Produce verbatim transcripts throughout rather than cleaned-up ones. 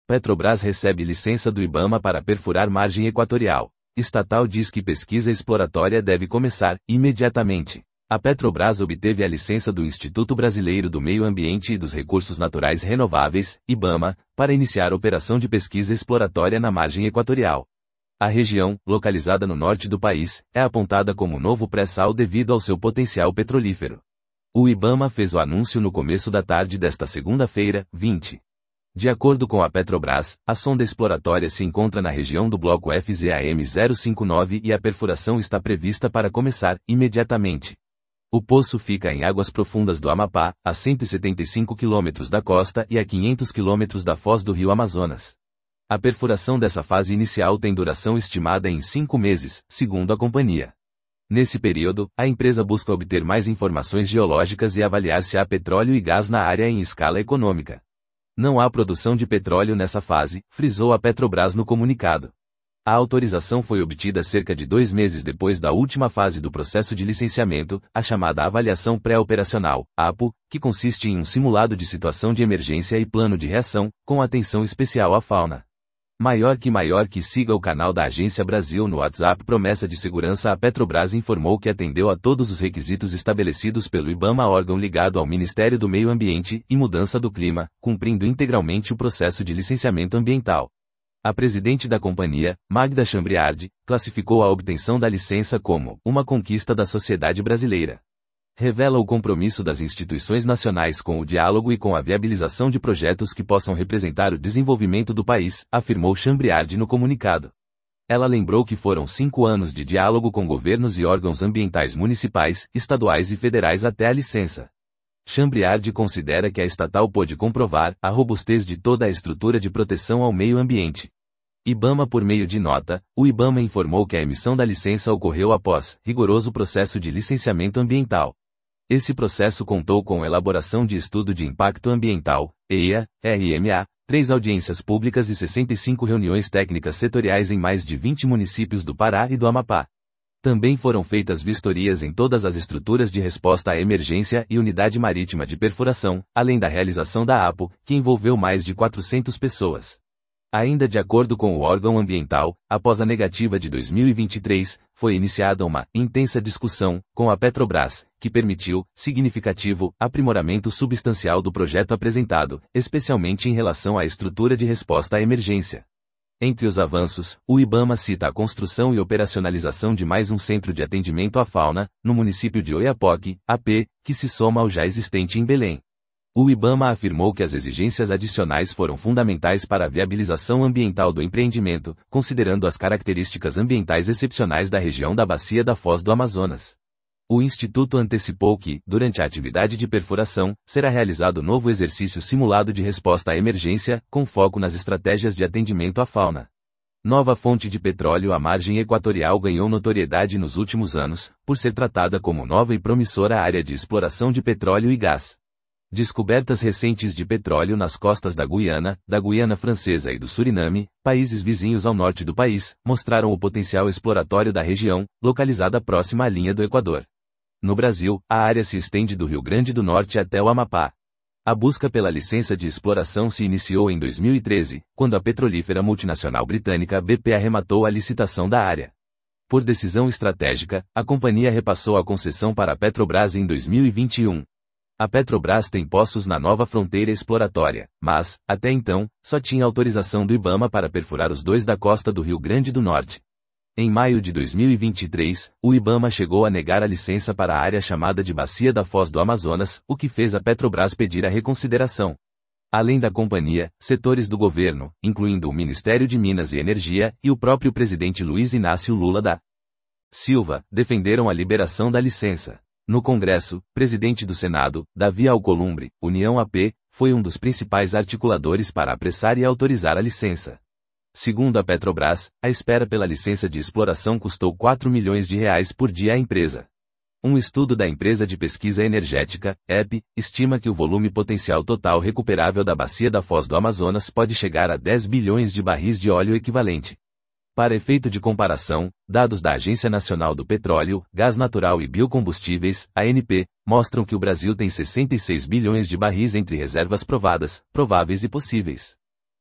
Petrobras recebe licença do IBAMA para perfurar margem equatorial. Estatal diz que pesquisa exploratória deve começar imediatamente. A Petrobras obteve a licença do Instituto Brasileiro do Meio Ambiente e dos Recursos Naturais Renováveis, IBAMA, para iniciar operação de pesquisa exploratória na margem equatorial. A região, localizada no norte do país, é apontada como novo pré-sal devido ao seu potencial petrolífero. O IBAMA fez o anúncio no começo da tarde desta segunda-feira, vinte. De acordo com a Petrobras, a sonda exploratória se encontra na região do bloco F Z A M zero cinco nove e a perfuração está prevista para começar imediatamente. O poço fica em águas profundas do Amapá, a cento e setenta e cinco quilômetros da costa e a quinhentos quilômetros da foz do rio Amazonas. A perfuração dessa fase inicial tem duração estimada em cinco meses, segundo a companhia. Nesse período, a empresa busca obter mais informações geológicas e avaliar se há petróleo e gás na área em escala econômica. Não há produção de petróleo nessa fase, frisou a Petrobras no comunicado. A autorização foi obtida cerca de dois meses depois da última fase do processo de licenciamento, a chamada Avaliação Pré-Operacional, A P O, que consiste em um simulado de situação de emergência e plano de reação, com atenção especial à fauna. Maior que maior que siga o canal da Agência Brasil no WhatsApp. Promessa de segurança. A Petrobras informou que atendeu a todos os requisitos estabelecidos pelo IBAMA, órgão ligado ao Ministério do Meio Ambiente e Mudança do Clima, cumprindo integralmente o processo de licenciamento ambiental. A presidente da companhia, Magda Chambriardi, classificou a obtenção da licença como uma conquista da sociedade brasileira. Revela o compromisso das instituições nacionais com o diálogo e com a viabilização de projetos que possam representar o desenvolvimento do país, afirmou Chambriardi no comunicado. Ela lembrou que foram cinco anos de diálogo com governos e órgãos ambientais municipais, estaduais e federais até a licença. Chambriardi considera que a estatal pôde comprovar a robustez de toda a estrutura de proteção ao meio ambiente. IBAMA. Por meio de nota, o IBAMA informou que a emissão da licença ocorreu após rigoroso processo de licenciamento ambiental. Esse processo contou com elaboração de estudo de impacto ambiental, E I A, R M A, três audiências públicas e sessenta e cinco reuniões técnicas setoriais em mais de vinte municípios do Pará e do Amapá. Também foram feitas vistorias em todas as estruturas de resposta à emergência e unidade marítima de perfuração, além da realização da A P O, que envolveu mais de quatrocentas pessoas. Ainda de acordo com o órgão ambiental, após a negativa de dois mil e vinte e três, foi iniciada uma intensa discussão com a Petrobras, que permitiu significativo aprimoramento substancial do projeto apresentado, especialmente em relação à estrutura de resposta à emergência. Entre os avanços, o IBAMA cita a construção e operacionalização de mais um centro de atendimento à fauna, no município de Oiapoque, A P, que se soma ao já existente em Belém. O IBAMA afirmou que as exigências adicionais foram fundamentais para a viabilização ambiental do empreendimento, considerando as características ambientais excepcionais da região da Bacia da Foz do Amazonas. O Instituto antecipou que, durante a atividade de perfuração, será realizado novo exercício simulado de resposta à emergência, com foco nas estratégias de atendimento à fauna. Nova fonte de petróleo. A margem equatorial ganhou notoriedade nos últimos anos, por ser tratada como nova e promissora área de exploração de petróleo e gás. Descobertas recentes de petróleo nas costas da Guiana, da Guiana Francesa e do Suriname, países vizinhos ao norte do país, mostraram o potencial exploratório da região, localizada próxima à linha do Equador. No Brasil, a área se estende do Rio Grande do Norte até o Amapá. A busca pela licença de exploração se iniciou em dois mil e treze, quando a petrolífera multinacional britânica B P arrematou a licitação da área. Por decisão estratégica, a companhia repassou a concessão para a Petrobras em dois mil e vinte e um. A Petrobras tem poços na nova fronteira exploratória, mas, até então, só tinha autorização do IBAMA para perfurar os dois da costa do Rio Grande do Norte. Em maio de dois mil e vinte e três, o IBAMA chegou a negar a licença para a área chamada de Bacia da Foz do Amazonas, o que fez a Petrobras pedir a reconsideração. Além da companhia, setores do governo, incluindo o Ministério de Minas e Energia e o próprio presidente Luiz Inácio Lula da Silva, defenderam a liberação da licença. No Congresso, presidente do Senado, Davi Alcolumbre, União A P, foi um dos principais articuladores para apressar e autorizar a licença. Segundo a Petrobras, a espera pela licença de exploração custou quatro milhões de reais por dia à empresa. Um estudo da empresa de pesquisa energética, E P, estima que o volume potencial total recuperável da Bacia da Foz do Amazonas pode chegar a dez bilhões de barris de óleo equivalente. Para efeito de comparação, dados da Agência Nacional do Petróleo, Gás Natural e Biocombustíveis, A N P, mostram que o Brasil tem sessenta e seis bilhões de barris entre reservas provadas, prováveis e possíveis.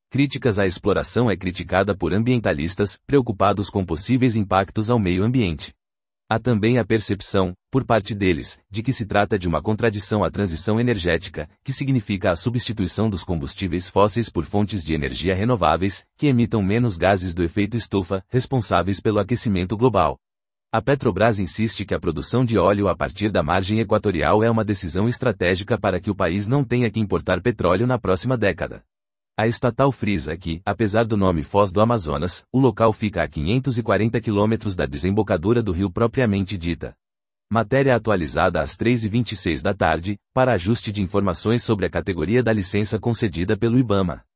Críticas à exploração é criticada por ambientalistas, preocupados com possíveis impactos ao meio ambiente. Há também a percepção, por parte deles, de que se trata de uma contradição à transição energética, que significa a substituição dos combustíveis fósseis por fontes de energia renováveis, que emitam menos gases do efeito estufa, responsáveis pelo aquecimento global. A Petrobras insiste que a produção de óleo a partir da margem equatorial é uma decisão estratégica para que o país não tenha que importar petróleo na próxima década. A estatal frisa que, apesar do nome Foz do Amazonas, o local fica a quinhentos e quarenta quilômetros da desembocadura do rio propriamente dita. Matéria atualizada às três e vinte e seis da tarde, para ajuste de informações sobre a categoria da licença concedida pelo IBAMA.